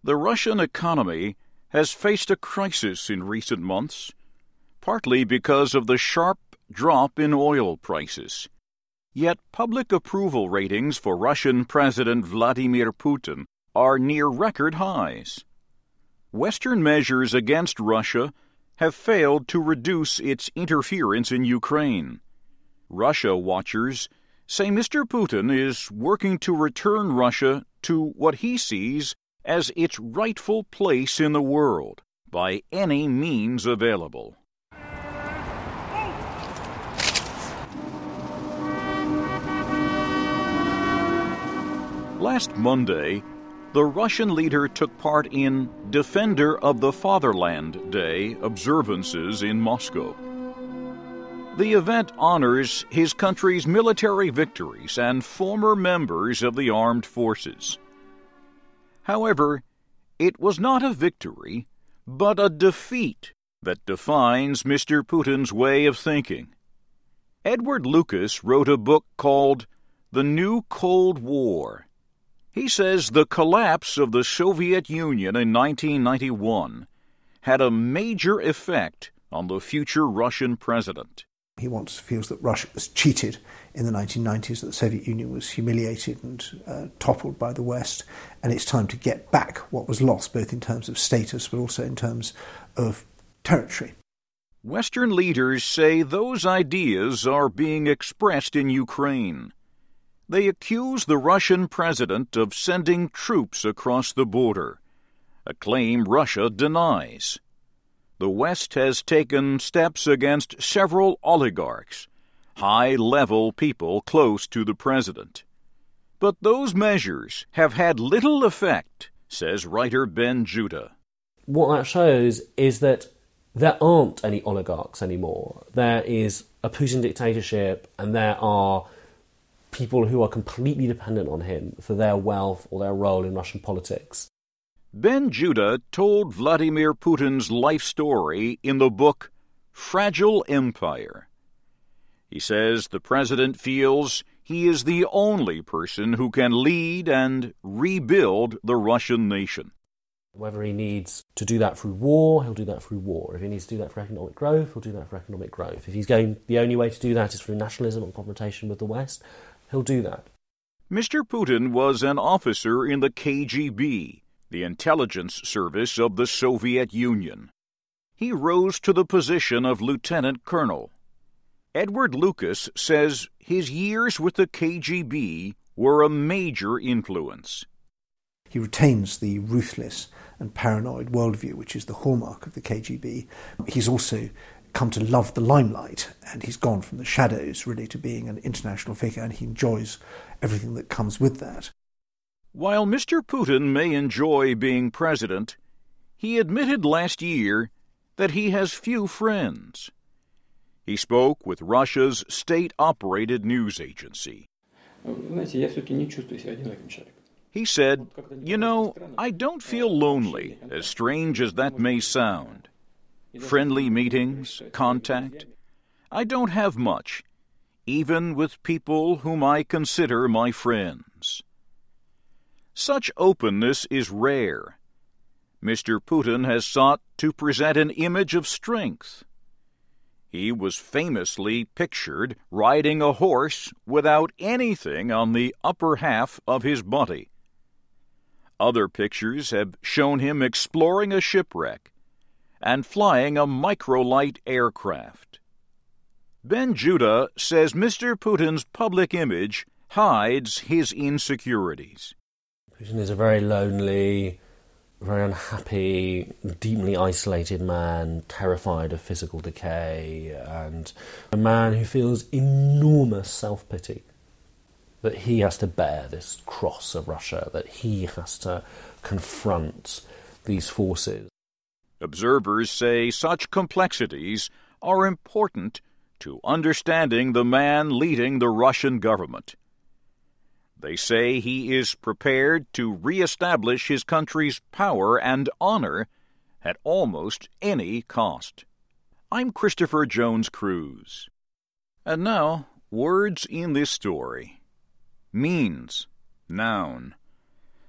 The Russian economy has faced a crisis in recent months, partly because of the sharp drop in oil prices. Yet public approval ratings for Russian President Vladimir Putin are near record highs. Western measures against Russia have failed to reduce its interference in Ukraine. Russia watchers say Mr. Putin is working to return Russia to what he sees as its rightful place in the world by any means available. Last Monday, the Russian leader took part in Defender of the Fatherland Day observances in Moscow. The event honors his country's military victories and former members of the armed forces. However, it was not a victory, but a defeat that defines Mr. Putin's way of thinking. Edward Lucas wrote a book called The New Cold War. He says the collapse of the Soviet Union in 1991 had a major effect on the future Russian president. He feels that Russia was cheated in the 1990s, that the Soviet Union was humiliated and toppled by the West, and it's time to get back what was lost, both in terms of status but also in terms of territory. Western leaders say those ideas are being expressed in Ukraine. They accuse the Russian president of sending troops across the border, a claim Russia denies. The West has taken steps against several oligarchs, high-level people close to the president. But those measures have had little effect, says writer Ben Judah. What that shows is that there aren't any oligarchs anymore. There is a Putin dictatorship, and there are people who are completely dependent on him for their wealth or their role in Russian politics. Ben Judah told Vladimir Putin's life story in the book Fragile Empire. He says the president feels he is the only person who can lead and rebuild the Russian nation. Whether he needs to do that through war, he'll do that through war. If he needs to do that for economic growth, he'll do that for economic growth. If the only way to do that is through nationalism and confrontation with the West, he'll do that. Mr. Putin was an officer in the KGB, the intelligence service of the Soviet Union. He rose to the position of lieutenant colonel. Edward Lucas says his years with the KGB were a major influence. He retains the ruthless and paranoid worldview, which is the hallmark of the KGB. He's also come to love the limelight, and he's gone from the shadows really to being an international figure, and he enjoys everything that comes with that. While Mr. Putin may enjoy being president, he admitted last year that he has few friends. He spoke with Russia's state-operated news agency. He said, I don't feel lonely, as strange as that may sound. Friendly meetings, contact. I don't have much, even with people whom I consider my friends. Such openness is rare. Mr. Putin has sought to present an image of strength. He was famously pictured riding a horse without anything on the upper half of his body. Other pictures have shown him exploring a shipwreck and flying a microlight aircraft. Ben Judah says Mr. Putin's public image hides his insecurities. Putin is a very lonely, very unhappy, deeply isolated man, terrified of physical decay, and a man who feels enormous self-pity that he has to bear this cross of Russia, that he has to confront these forces. Observers say such complexities are important to understanding the man leading the Russian government. They say he is prepared to reestablish his country's power and honor at almost any cost. I'm Christopher Jones Cruz. And now, words in this story. Means, noun.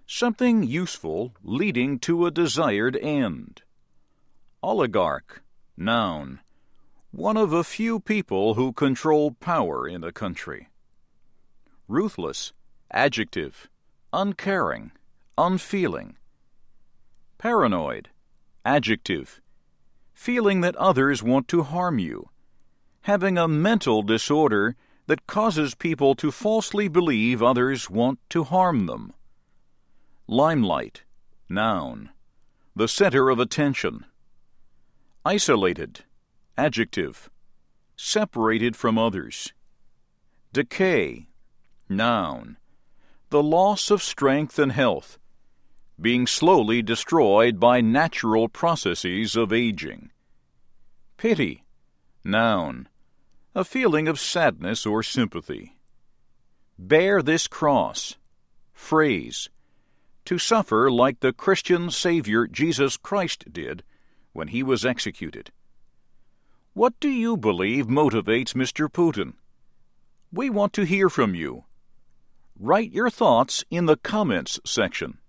something useful leading to a desired end. Oligarch, noun, one of a few people who control power in a country. Ruthless, adjective, uncaring, unfeeling. Paranoid, adjective, feeling that others want to harm you, having a mental disorder that causes people to falsely believe others want to harm them. Limelight, noun, the center of attention. Isolated, adjective, separated from others. Decay, noun, the loss of strength and health, being slowly destroyed by natural processes of aging. Pity, noun, a feeling of sadness or sympathy. Bear this cross, phrase, to suffer like the Christian Savior Jesus Christ did when he was executed. What do you believe motivates Mr. Putin? We want to hear from you. Write your thoughts in the comments section.